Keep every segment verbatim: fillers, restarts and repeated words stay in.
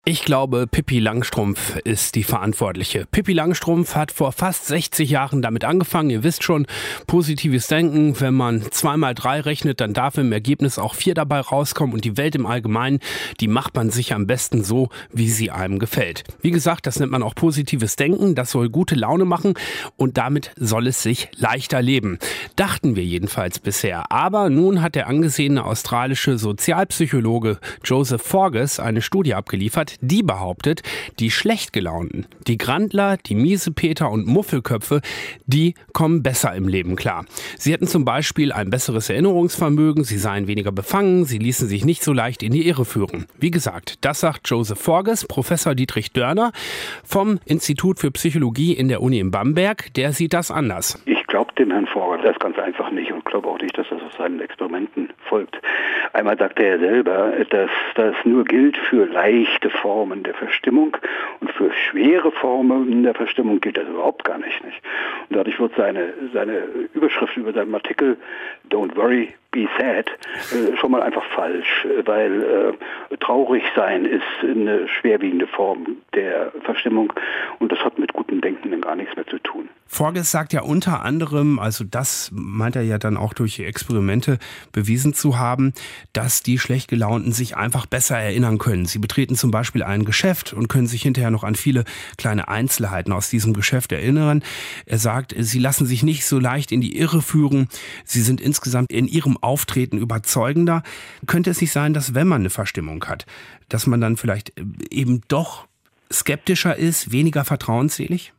Ich glaube, Pippi Langstrumpf ist die Verantwortliche. Pippi Langstrumpf hat vor fast sechzig Jahren damit angefangen. Ihr wisst schon, positives Denken. Wenn man zwei mal drei rechnet, dann darf im Ergebnis auch vier dabei rauskommen. Und die Welt im Allgemeinen, die macht man sich am besten so, wie sie einem gefällt. Wie gesagt, das nennt man auch positives Denken. Das soll gute Laune machen und damit soll es sich leichter leben. Dachten wir jedenfalls bisher. Aber nun hat der angesehene australische Sozialpsychologe Joseph Forgas eine Studie abgeliefert, die behauptet, die schlecht gelaunten, die Grandler, die Miesepeter und Muffelköpfe, die kommen besser im Leben klar. Sie hätten zum Beispiel ein besseres Erinnerungsvermögen, sie seien weniger befangen, sie ließen sich nicht so leicht in die Irre führen. Wie gesagt, das sagt Joseph Forgas, Professor Dietrich Dörner vom Institut für Psychologie in der Uni in Bamberg. Der sieht das anders. Ich glaube dem Herrn Forgas das ganz einfach nicht und glaube auch nicht, dass das aus seinen Experimenten folgt. Einmal sagt er ja selber, dass das nur gilt für leichte Formen der Verstimmung und für schwere Formen der Verstimmung gilt das überhaupt gar nicht. nicht? Und dadurch wird seine, seine Überschrift über seinen Artikel Don't worry, be sad äh, schon mal einfach falsch, weil äh, traurig sein ist eine schwerwiegende Form der Verstimmung und das hat mit gutem Denken dann gar nichts mehr zu tun. Forgas sagt ja unter anderem, also das meint er ja dann auch durch Experimente bewiesen zu haben, dass die schlecht gelaunten sich einfach besser erinnern können. Sie betreten zum Beispiel ein Geschäft und können sich hinterher noch an viele kleine Einzelheiten aus diesem Geschäft erinnern. Er sagt, sie lassen sich nicht so leicht in die Irre führen. Sie sind insgesamt in ihrem Auftreten überzeugender. Könnte es nicht sein, dass wenn man eine Verstimmung hat, dass man dann vielleicht eben doch skeptischer ist, weniger vertrauensselig?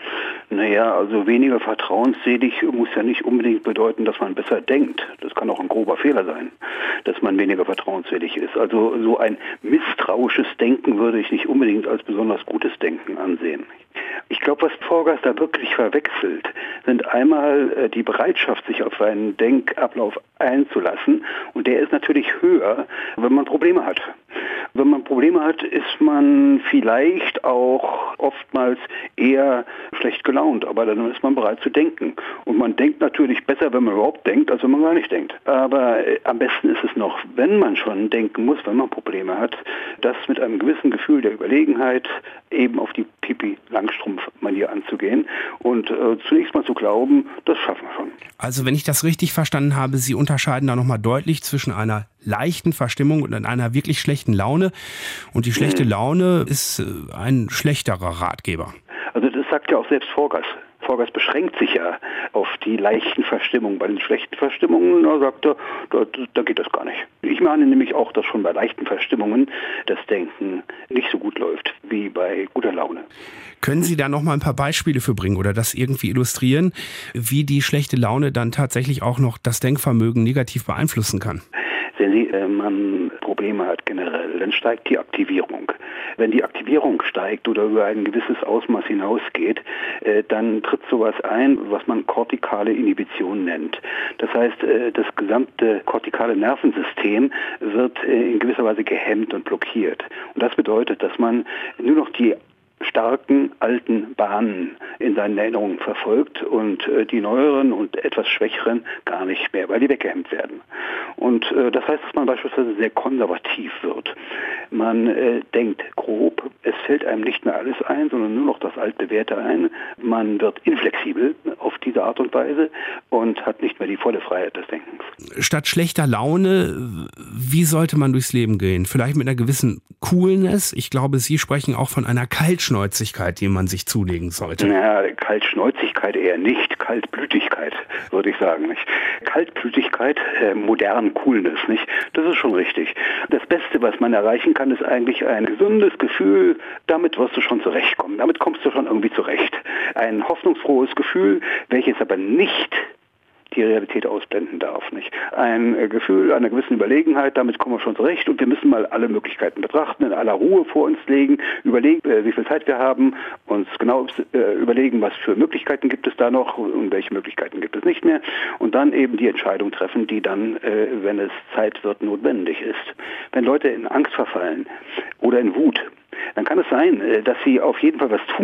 Naja, also weniger vertrauensselig muss ja nicht unbedingt bedeuten, dass man besser denkt. Das kann auch ein grober Fehler sein, dass man weniger vertrauensselig ist. Also so ein misstrauisches Denken würde ich nicht unbedingt als besonders gutes Denken ansehen. Ich glaube, was Forgas da wirklich verwechselt, sind einmal äh, die Bereitschaft, sich auf einen Denkablauf einzulassen. Und der ist natürlich höher, wenn man Probleme hat. Wenn man Probleme hat, ist man vielleicht auch oftmals eher schlecht gelaunt, aber dann ist man bereit zu denken. Und man denkt natürlich besser, wenn man überhaupt denkt, als wenn man gar nicht denkt. Aber äh, am besten ist es noch, wenn man schon denken muss, wenn man Probleme hat, das mit einem gewissen Gefühl der Überlegenheit eben auf die Pippi Langstrumpf-Manier anzugehen und äh, zunächst mal zu glauben, das schaffen wir schon. Also wenn ich das richtig verstanden habe, Sie unterscheiden da nochmal deutlich zwischen einer leichten Verstimmung und einer wirklich schlechten Laune. Und die schlechte hm. Laune ist äh, ein schlechterer Ratgeber. Also das sagt ja auch selbst Forgas. Forgas beschränkt sich ja auf die leichten Verstimmungen. Bei den schlechten Verstimmungen, da sagt er, da, da geht das gar nicht. Ich meine nämlich auch, dass schon bei leichten Verstimmungen das Denken nicht so gut läuft wie bei guter Laune. Können Sie da noch mal ein paar Beispiele für bringen oder das irgendwie illustrieren, wie die schlechte Laune dann tatsächlich auch noch das Denkvermögen negativ beeinflussen kann? Wenn Sie, äh, man Probleme hat generell, dann steigt die Aktivierung. Wenn die Aktivierung steigt oder über ein gewisses Ausmaß hinausgeht, äh, dann tritt sowas ein, was man kortikale Inhibition nennt. Das heißt, äh, das gesamte kortikale Nervensystem wird äh, in gewisser Weise gehemmt und blockiert. Und das bedeutet, dass man nur noch die starken alten Bahnen in seinen Erinnerungen verfolgt und äh, die neueren und etwas schwächeren gar nicht mehr, weil die weggehemmt werden. Und äh, das heißt, dass man beispielsweise sehr konservativ wird. Man äh, denkt grob, es fällt einem nicht mehr alles ein, sondern nur noch das Altbewährte ein. Man wird inflexibel auf diese Art und Weise und hat nicht mehr die volle Freiheit des Denkens. Statt schlechter Laune, wie sollte man durchs Leben gehen? Vielleicht mit einer gewissen Coolness? Ich glaube, Sie sprechen auch von einer Kaltschnäuzigkeit, die man sich zulegen sollte. Naja, Kaltschnäuzigkeit eher nicht, Kaltblütigkeit, würde ich sagen. Nicht? Kaltblütigkeit, äh, modern Coolness, nicht? Das ist schon richtig. Das Beste, was man erreichen kann, ist eigentlich ein gesundes Gefühl, damit wirst du schon zurechtkommen. Damit kommst du schon irgendwie zurecht. Ein hoffnungsfrohes Gefühl, welches aber nicht die Realität ausblenden darf, nicht? Ein äh, Gefühl einer gewissen Überlegenheit, damit kommen wir schon zurecht und wir müssen mal alle Möglichkeiten betrachten, in aller Ruhe vor uns legen, überlegen, äh, wie viel Zeit wir haben, uns genau äh, überlegen, was für Möglichkeiten gibt es da noch und welche Möglichkeiten gibt es nicht mehr und dann eben die Entscheidung treffen, die dann, äh, wenn es Zeit wird, notwendig ist. Wenn Leute in Angst verfallen oder in Wut, dann kann es sein, dass sie auf jeden Fall was tun,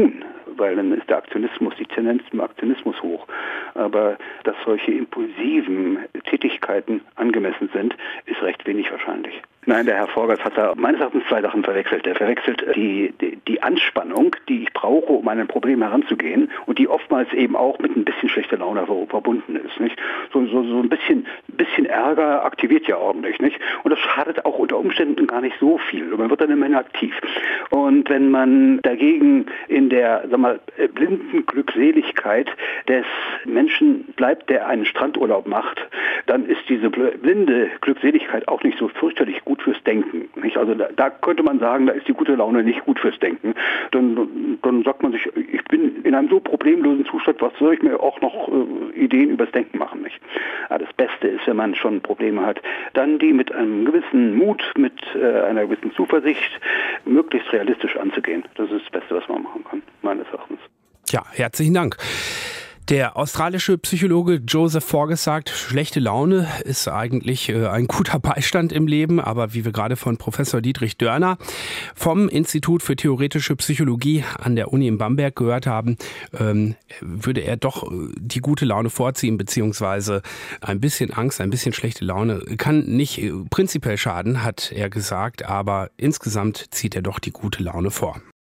weil dann ist der Aktionismus, die Tendenz zum Aktionismus hoch. Aber dass solche impulsiven Tätigkeiten angemessen sind, ist recht wenig wahrscheinlich. Nein, der Herr Forgas hat da meines Erachtens zwei Sachen verwechselt. Er verwechselt die, die, die Anspannung, die ich brauche, um an ein Problem heranzugehen und die oftmals eben auch mit ein bisschen schlechter Laune verbunden ist. Nicht? So, so, so ein bisschen, bisschen Ärger aktiviert ja ordentlich. Nicht? Und das schadet auch unter Umständen gar nicht so viel. Man wird dann immerhin aktiv. Und wenn man dagegen in der sag mal, blinden Glückseligkeit des Menschen bleibt, der einen Strandurlaub macht, dann ist diese blinde Glückseligkeit auch nicht so fürchterlich gut gut fürs Denken. Nicht? Also da, da könnte man sagen, da ist die gute Laune nicht gut fürs Denken. Dann, dann sagt man sich, ich bin in einem so problemlosen Zustand, was soll ich mir auch noch äh, Ideen übers Denken machen? Nicht? Ja, das Beste ist, wenn man schon Probleme hat, dann die mit einem gewissen Mut, mit äh, einer gewissen Zuversicht möglichst realistisch anzugehen. Das ist das Beste, was man machen kann, meines Erachtens. Ja, herzlichen Dank. Der australische Psychologe Joseph Forgas sagt, schlechte Laune ist eigentlich äh, ein guter Beistand im Leben, aber wie wir gerade von Professor Dietrich Dörner vom Institut für theoretische Psychologie an der Uni in Bamberg gehört haben, ähm, würde er doch äh, die gute Laune vorziehen, beziehungsweise ein bisschen Angst, ein bisschen schlechte Laune kann nicht äh, prinzipiell schaden, hat er gesagt, aber insgesamt zieht er doch die gute Laune vor.